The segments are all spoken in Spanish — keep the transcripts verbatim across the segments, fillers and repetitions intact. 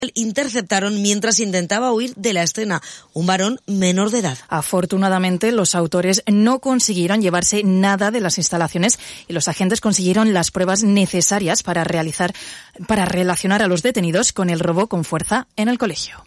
interceptaron mientras intentaba huir de la escena, un varón menor de edad. Afortunadamente, los autores no consiguieron llevarse nada de las instalaciones y los agentes consiguieron las pruebas necesarias para realizar, para relacionar a los detenidos con el robo con fuerza en el colegio.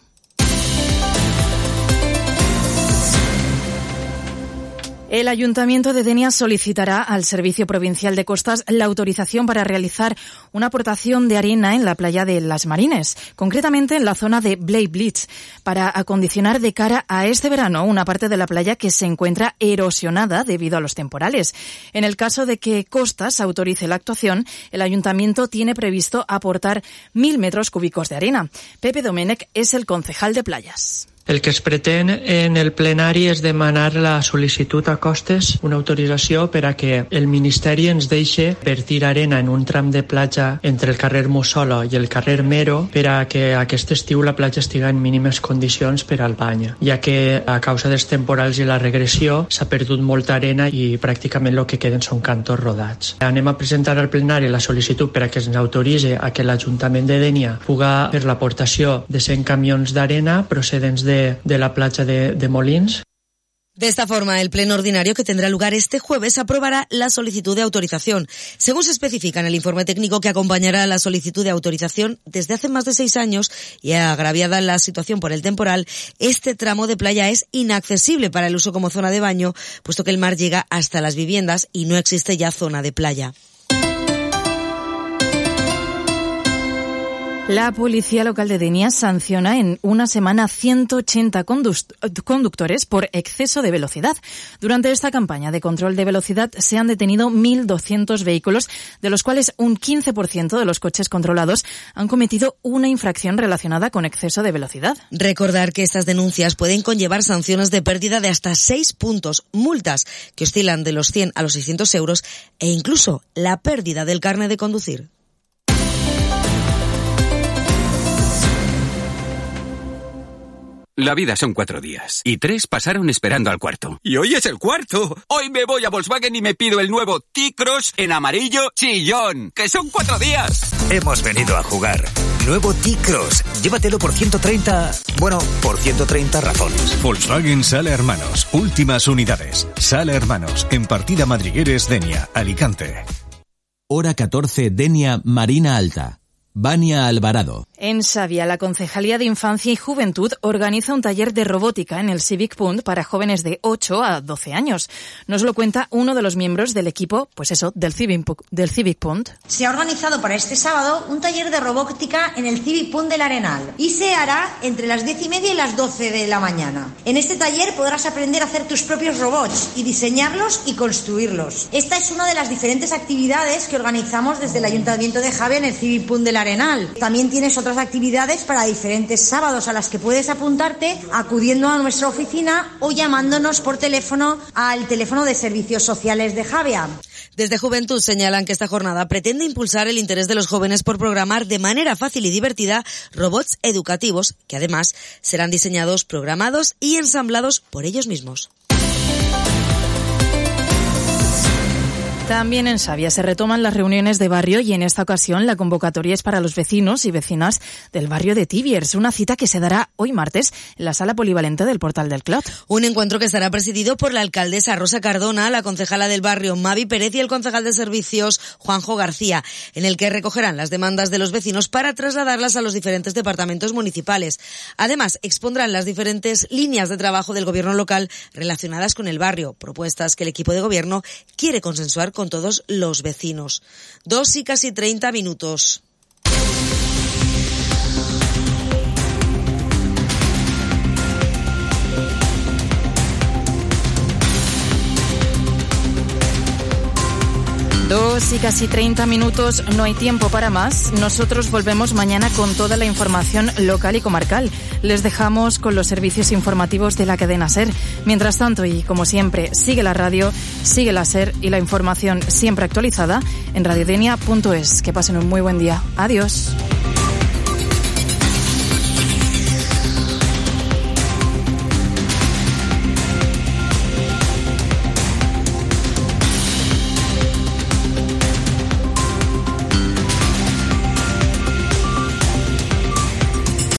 El Ayuntamiento de Denia solicitará al Servicio Provincial de Costas la autorización para realizar una aportación de arena en la playa de Las Marines, concretamente en la zona de Blay Blitz, para acondicionar de cara a este verano una parte de la playa que se encuentra erosionada debido a los temporales. En el caso de que Costas autorice la actuación, el Ayuntamiento tiene previsto aportar mil metros cúbicos de arena. Pepe Domènech és el concejal de playas. El que es pretén en el plenari és demanar la sol·licitud a Costes, una autorització per a que el Ministeri ens deixi vertir arena en un tram de platja entre el carrer Mussola i el carrer Mero per a que aquest estiu la platja estiga en mínimes condicions per al bany, ja que a causa dels temporals i la regressió s'ha perdut molta arena i pràcticament el que queden són cantos rodats. Anem a presentar al plenari la sol·licitud per a que ens autoritzi a que l'Ajuntament de Denia puga fer l'aportació de cent camions d'arena procedents de de la playa de, de Molins. De esta forma, el pleno ordinario que tendrá lugar este jueves aprobará la solicitud de autorización. Según se especifica en el informe técnico que acompañará la solicitud de autorización, desde hace más de seis años y agraviada la situación por el temporal, este tramo de playa es inaccesible para el uso como zona de baño, puesto que el mar llega hasta las viviendas y no existe ya zona de playa. La Policía Local de Denia sanciona en una semana ciento ochenta conductores por exceso de velocidad. Durante esta campaña de control de velocidad se han detenido mil doscientos vehículos, de los cuales un quince por ciento de los coches controlados han cometido una infracción relacionada con exceso de velocidad. Recordar que estas denuncias pueden conllevar sanciones de pérdida de hasta seis puntos, multas que oscilan de los cien a los seiscientos euros e incluso la pérdida del carnet de conducir. La vida son cuatro días, y tres pasaron esperando al cuarto. ¡Y hoy es el cuarto! Hoy me voy a Volkswagen y me pido el nuevo T-Cross en amarillo chillón, que son cuatro días. Hemos venido a jugar. Nuevo T-Cross. Llévatelo por ciento treinta... Bueno, por ciento treinta razones. Volkswagen Sala Hermanos. Últimas unidades. Sala Hermanos. En Partida Madrigueres, Denia, Alicante. Hora catorce, Denia, Marina Alta. Vania Alvarado. En Xàbia, la Concejalía de Infancia y Juventud organiza un taller de robótica en el Civic Punt para jóvenes de ocho a doce años. Nos lo cuenta uno de los miembros del equipo, pues eso, del Civic, del Civic Punt. Se ha organizado para este sábado un taller de robótica en el Civic Punt del Arenal y se hará entre las diez y media y las doce de la mañana. En este taller podrás aprender a hacer tus propios robots y diseñarlos y construirlos. Esta es una de las diferentes actividades que organizamos desde el Ayuntamiento de Xàbia en el Civic Punt del Arenal. También tienes otras actividades para diferentes sábados a las que puedes apuntarte acudiendo a nuestra oficina o llamándonos por teléfono al teléfono de servicios sociales de Xàbia. Desde Juventud señalan que esta jornada pretende impulsar el interés de los jóvenes por programar de manera fácil y divertida robots educativos que además serán diseñados, programados y ensamblados por ellos mismos. También en Xàbia se retoman las reuniones de barrio y en esta ocasión la convocatoria es para los vecinos y vecinas del barrio de Tibiers, una cita que se dará hoy martes en la sala polivalente del Portal del Clot. Un encuentro que estará presidido por la alcaldesa Rosa Cardona, la concejala del barrio Mavi Pérez y el concejal de servicios Juanjo García, en el que recogerán las demandas de los vecinos para trasladarlas a los diferentes departamentos municipales. Además, expondrán las diferentes líneas de trabajo del gobierno local relacionadas con el barrio, propuestas que el equipo de gobierno quiere consensuar con todos los vecinos. Dos y casi treinta minutos. Dos y casi treinta minutos, no hay tiempo para más. Nosotros volvemos mañana con toda la información local y comarcal. Les dejamos con los servicios informativos de la cadena SER. Mientras tanto, y como siempre, sigue la radio, sigue la SER y la información siempre actualizada en radiodenia punto es. Que pasen un muy buen día. Adiós.